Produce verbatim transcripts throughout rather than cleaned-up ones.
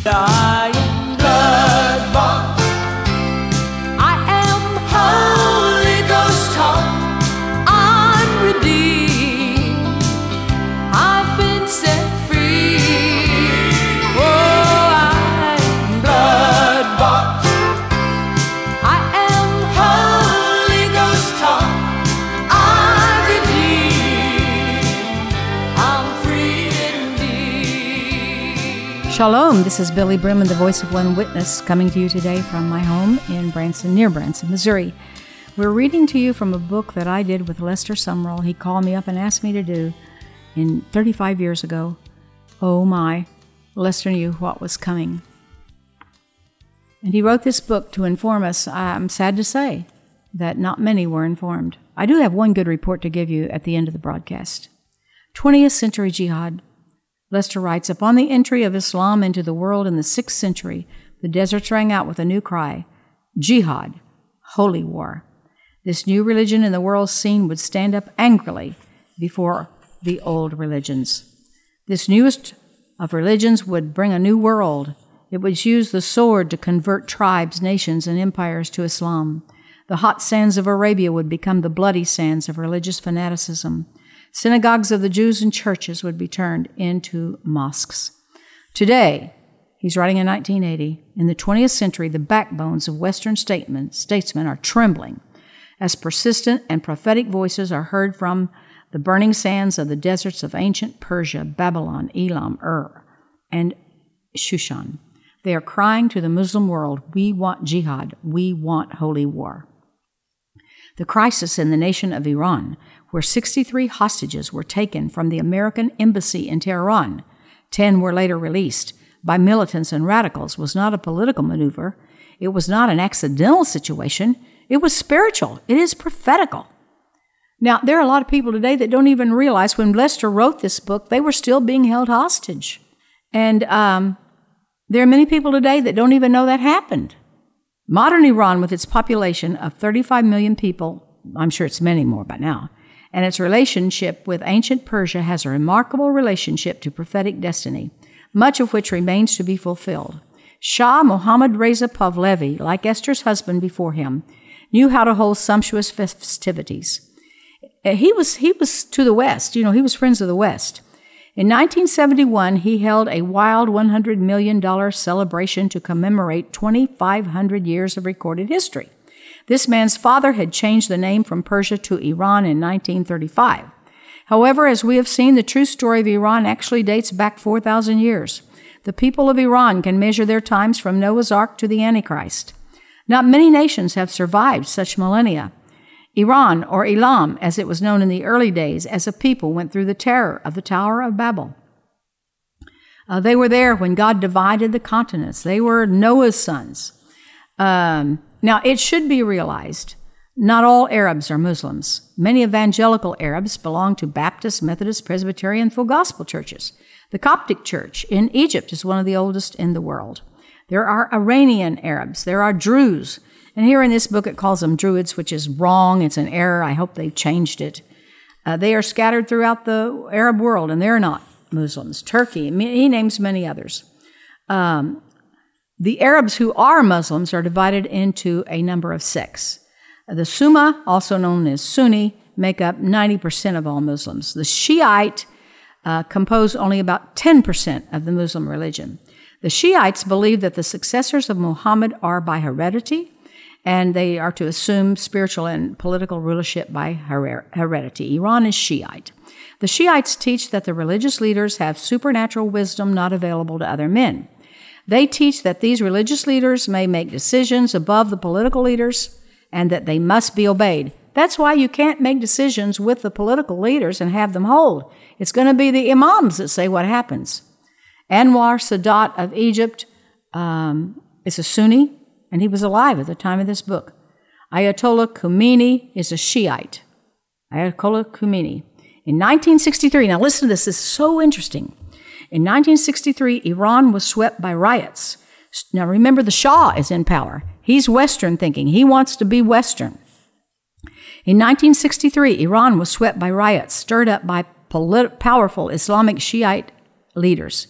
I am blood-bought. I am Holy Ghost taught. I'm redeemed. I've been set free. Oh, I am blood-bought. I am Holy Ghost taught. I'm redeemed. I'm free indeed. Shalom, this is Billy Brimman, the voice of one witness, coming to you today from my home in Branson, near Branson, Missouri. We're reading to you from a book that I did with Lester Sumrall. He called me up and asked me to do in thirty-five years ago. Oh my, Lester knew what was coming. And he wrote this book to inform us. I'm sad to say that not many were informed. I do have one good report to give you at the end of the broadcast. twentieth century jihad. Lester writes, upon the entry of Islam into the world in the sixth century, the deserts rang out with a new cry, jihad, holy war. This new religion in the world scene would stand up angrily before the old religions. This newest of religions would bring a new world. It would use the sword to convert tribes, nations, and empires to Islam. The hot sands of Arabia would become the bloody sands of religious fanaticism. Synagogues of the Jews and churches would be turned into mosques. Today, he's writing in nineteen eighty, in the twentieth century, the backbones of Western statesmen, statesmen are trembling as persistent and prophetic voices are heard from the burning sands of the deserts of ancient Persia, Babylon, Elam, Ur, and Shushan. They are crying to the Muslim world, we want jihad, we want holy war. The crisis in the nation of Iran, where sixty-three hostages were taken from the American embassy in Tehran, ten were later released by militants and radicals, was not a political maneuver. It was not an accidental situation. It was spiritual. It is prophetical. Now, there are a lot of people today that don't even realize when Lester wrote this book, they were still being held hostage. And um, there are many people today that don't even know that happened. Modern Iran, with its population of thirty-five million people, I'm sure it's many more by now, and its relationship with ancient Persia has a remarkable relationship to prophetic destiny, much of which remains to be fulfilled. Shah Mohammad Reza Pahlavi, like Esther's husband before him, knew how to hold sumptuous festivities. He was, he was to the West, you know, he was friends of the West. In nineteen seventy-one, he held a wild one hundred million dollars celebration to commemorate twenty-five hundred years of recorded history. This man's father had changed the name from Persia to Iran in nineteen thirty-five. However, as we have seen, the true story of Iran actually dates back four thousand years. The people of Iran can measure their times from Noah's Ark to the Antichrist. Not many nations have survived such millennia. Iran, or Elam, as it was known in the early days, as a people went through the terror of the Tower of Babel. Uh, they were there when God divided the continents. They were Noah's sons. Um, now, it should be realized, not all Arabs are Muslims. Many evangelical Arabs belong to Baptist, Methodist, Presbyterian, Full Gospel churches. The Coptic Church in Egypt is one of the oldest in the world. There are Iranian Arabs. There are Druze. And here in this book, it calls them Druids, which is wrong. It's an error. I hope they've changed it. Uh, they are scattered throughout the Arab world, and they're not Muslims. Turkey, he names many others. Um, the Arabs who are Muslims are divided into a number of sects. The Summa, also known as Sunni, make up ninety percent of all Muslims. The Shiite uh, compose only about ten percent of the Muslim religion. The Shiites believe that the successors of Muhammad are by heredity, and they are to assume spiritual and political rulership by her- heredity. Iran is Shiite. The Shiites teach that the religious leaders have supernatural wisdom not available to other men. They teach that these religious leaders may make decisions above the political leaders and that they must be obeyed. That's why you can't make decisions with the political leaders and have them hold. It's going to be the imams that say what happens. Anwar Sadat of Egypt um, is a Sunni, and he was alive at the time of this book. Ayatollah Khomeini is a Shiite. Ayatollah Khomeini. In nineteen sixty-three, now listen to this, this is so interesting. In nineteen sixty-three, Iran was swept by riots. Now remember, the Shah is in power. He's Western thinking. He wants to be Western. In nineteen sixty-three, Iran was swept by riots stirred up by polit- powerful Islamic Shiite leaders.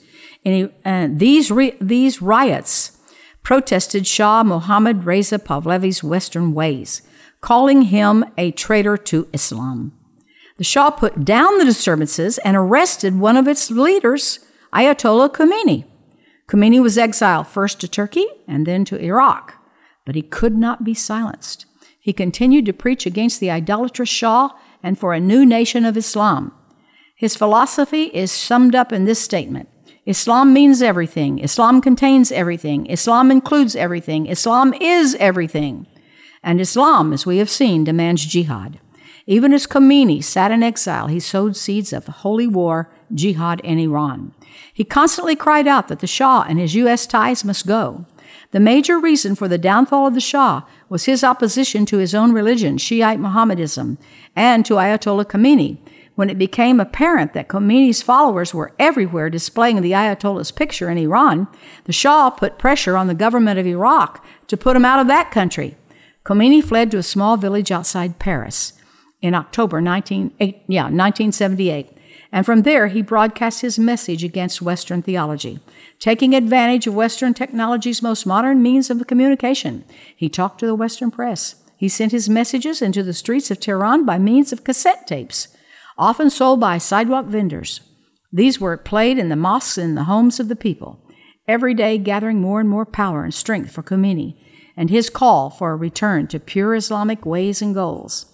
And he, uh, these, re- these riots protested Shah Mohammad Reza Pahlavi's Western ways, calling him a traitor to Islam. The Shah put down the disturbances and arrested one of its leaders, Ayatollah Khomeini. Khomeini was exiled first to Turkey and then to Iraq, but he could not be silenced. He continued to preach against the idolatrous Shah and for a new nation of Islam. His philosophy is summed up in this statement: Islam means everything. Islam contains everything. Islam includes everything. Islam is everything. And Islam, as we have seen, demands jihad. Even as Khomeini sat in exile, he sowed seeds of the holy war, jihad in Iran. He constantly cried out that the Shah and his U S ties must go. The major reason for the downfall of the Shah was his opposition to his own religion, Shiite Mohammedism, and to Ayatollah Khomeini. When it became apparent that Khomeini's followers were everywhere displaying the Ayatollah's picture in Iran, the Shah put pressure on the government of Iraq to put him out of that country. Khomeini fled to a small village outside Paris in October nineteen seventy-eight, and from there he broadcast his message against Western theology, taking advantage of Western technology's most modern means of communication. He talked to the Western press. He sent his messages into the streets of Tehran by means of cassette tapes, often sold by sidewalk vendors. These were played in the mosques and in the homes of the people, every day gathering more and more power and strength for Khomeini and his call for a return to pure Islamic ways and goals.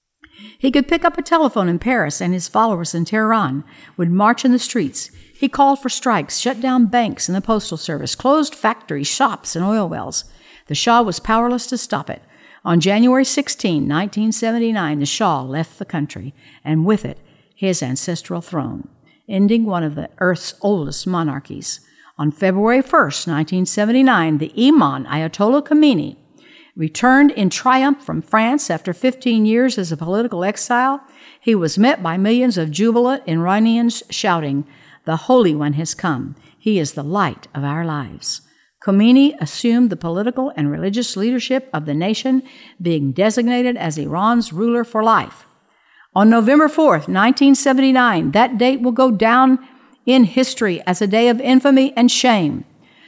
He could pick up a telephone in Paris, and his followers in Tehran would march in the streets. He called for strikes, shut down banks and the postal service, closed factories, shops, and oil wells. The Shah was powerless to stop it. On January sixteenth, nineteen seventy-nine, the Shah left the country, and with it, his ancestral throne, ending one of the Earth's oldest monarchies. On February first, nineteen seventy-nine, the Imam, Ayatollah Khomeini, returned in triumph from France after fifteen years as a political exile. He was met by millions of jubilant Iranians shouting, "The Holy One has come. He is the light of our lives." Khomeini assumed the political and religious leadership of the nation, being designated as Iran's ruler for life. On November fourth, nineteen seventy-nine, that date will go down in history as a day of infamy and shame.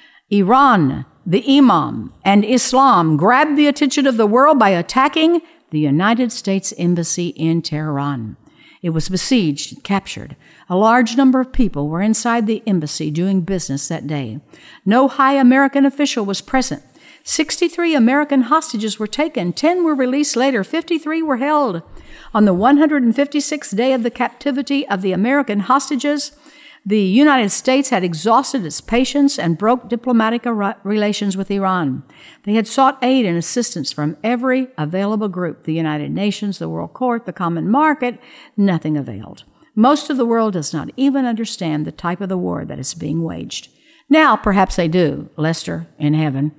Iran, the Imam, and Islam grabbed the attention of the world by attacking the United States Embassy in Tehran. It was besieged and captured. A large number of people were inside the embassy doing business that day. No high American official was present. sixty-three American hostages were taken. ten were released later. fifty-three were held. On the one hundred fifty-sixth day of the captivity of the American hostages, the United States had exhausted its patience and broke diplomatic relations with Iran. They had sought aid and assistance from every available group, the United Nations, the World Court, the Common Market. Nothing availed. Most of the world does not even understand the type of the war that is being waged. Now, perhaps they do, Lester in heaven.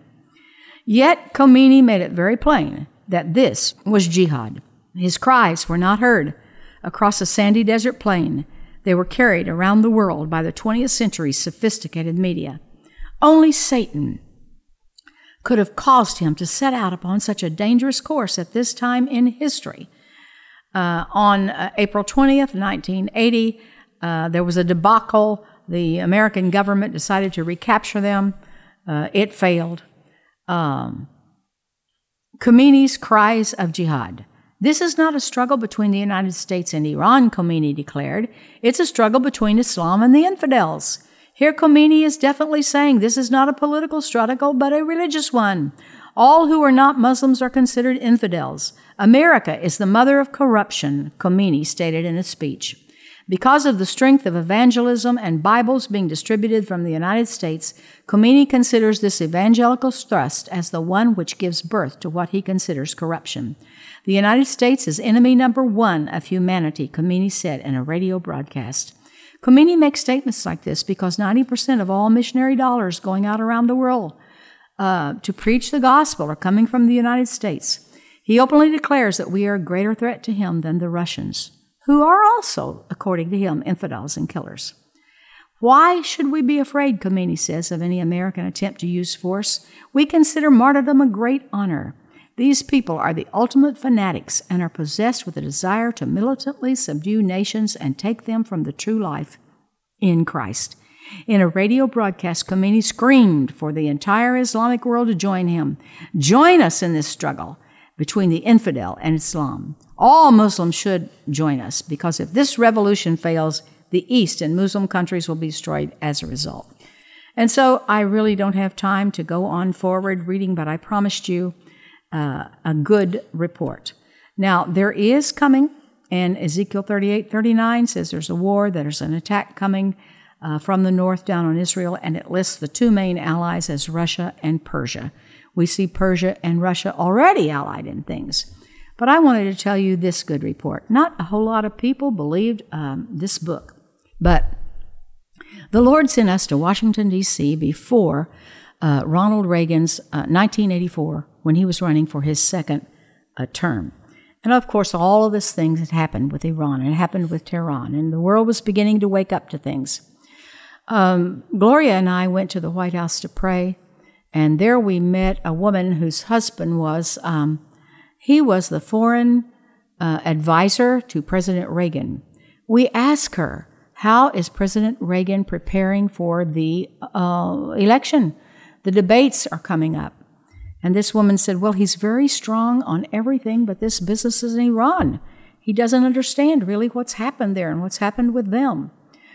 Yet, Khomeini made it very plain that this was jihad. His cries were not heard across a sandy desert plain. They were carried around the world by the twentieth century's sophisticated media. Only Satan could have caused him to set out upon such a dangerous course at this time in history. Uh, on uh, April twentieth, nineteen eighty, uh, there was a debacle. The American government decided to recapture them. Uh, it failed. Um, Khomeini's cries of jihad. This is not a struggle between the United States and Iran, Khomeini declared. It's a struggle between Islam and the infidels. Here Khomeini is definitely saying this is not a political struggle, but a religious one. All who are not Muslims are considered infidels. America is the mother of corruption, Khomeini stated in a speech. Because of the strength of evangelism and Bibles being distributed from the United States, Khomeini considers this evangelical thrust as the one which gives birth to what he considers corruption. The United States is enemy number one of humanity, Khomeini said in a radio broadcast. Khomeini makes statements like this because ninety percent of all missionary dollars going out around the world uh, to preach the gospel are coming from the United States. He openly declares that we are a greater threat to him than the Russians, who are also, according to him, infidels and killers. Why should we be afraid, Khomeini says, of any American attempt to use force? We consider martyrdom a great honor. These people are the ultimate fanatics and are possessed with a desire to militantly subdue nations and take them from the true life in Christ. In a radio broadcast, Khomeini screamed for the entire Islamic world to join him. Join us in this struggle between the infidel and Islam. All Muslims should join us, because if this revolution fails, the East and Muslim countries will be destroyed as a result. And so I really don't have time to go on forward reading, but I promised you uh, a good report. Now, there is coming, and Ezekiel thirty-eight thirty-nine says there's a war, there's an attack coming uh, from the north down on Israel, and it lists the two main allies as Russia and Persia. We see Persia and Russia already allied in things. But I wanted to tell you this good report. Not a whole lot of people believed um, this book, but the Lord sent us to Washington, D C before uh, Ronald Reagan's uh, nineteen eighty-four, when he was running for his second uh, term. And of course, all of these things had happened with Iran, and it happened with Tehran, and the world was beginning to wake up to things. Um, Gloria and I went to the White House to pray, and there we met a woman whose husband was, um, he was the foreign uh, advisor to President Reagan. We asked her, how is President Reagan preparing for the uh, election? The debates are coming up. And this woman said, well, he's very strong on everything but this business in Iran. He doesn't understand really what's happened there and what's happened with them.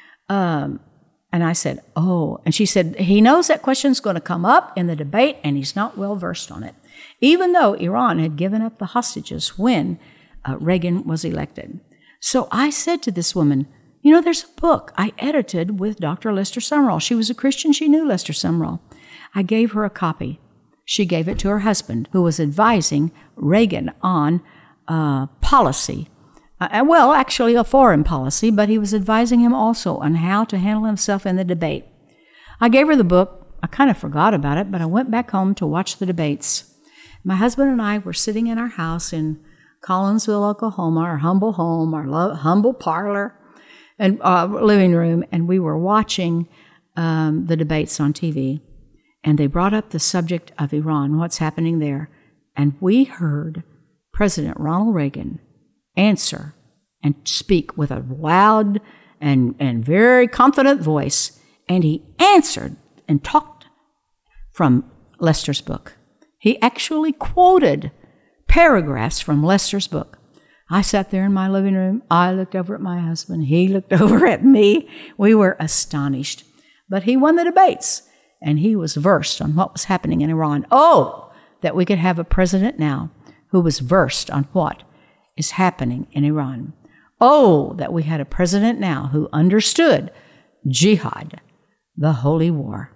Um, and I said, oh. And she said, he knows that question's going to come up in the debate, and he's not well versed on it, even though Iran had given up the hostages when uh, Reagan was elected. So I said to this woman, you know, there's a book I edited with Doctor Lester Sumrall. She was a Christian. She knew Lester Sumrall. I gave her a copy. She gave it to her husband, who was advising Reagan on uh, policy. Uh, well, actually a foreign policy, but he was advising him also on how to handle himself in the debate. I gave her the book. I kind of forgot about it, but I went back home to watch the debates. My husband and I were sitting in our house in Collinsville, Oklahoma, our humble home, our lo- humble parlor and uh, living room, and we were watching um, the debates on T V. And they brought up the subject of Iran, what's happening there. And we heard President Ronald Reagan answer and speak with a loud and, and very confident voice. And he answered and talked from Lester's book. He actually quoted paragraphs from Lester's book. I sat there in my living room. I looked over at my husband. He looked over at me. We were astonished. But he won the debates. And he was versed on what was happening in Iran. Oh, that we could have a president now who was versed on what is happening in Iran. Oh, that we had a president now who understood jihad, the holy war.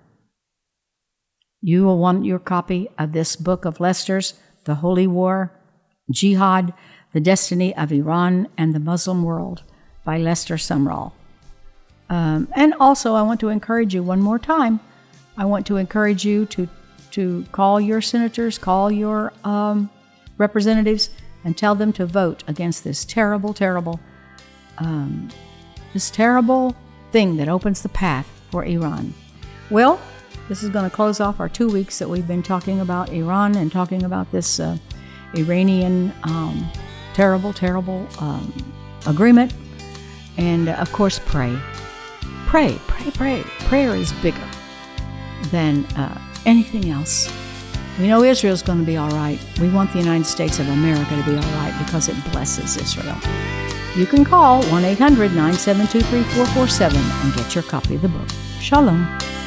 You will want your copy of this book of Lester's, The Holy War, Jihad, The Destiny of Iran and the Muslim World by Lester Sumrall. Um, and also, I want to encourage you one more time. I want to encourage you to to call your senators, call your um, representatives, and tell them to vote against this terrible, terrible, um, this terrible thing that opens the path for Iran. Well, this is going to close off our two weeks that we've been talking about Iran and talking about this uh, Iranian um, terrible, terrible um, agreement. And, uh, of course, pray. Pray, pray, pray. Prayer is bigger than uh, anything else. We know Israel's going to be all right. We want the United States of America to be all right because it blesses Israel. You can call one eight hundred nine seven two three four four seven and get your copy of the book. Shalom.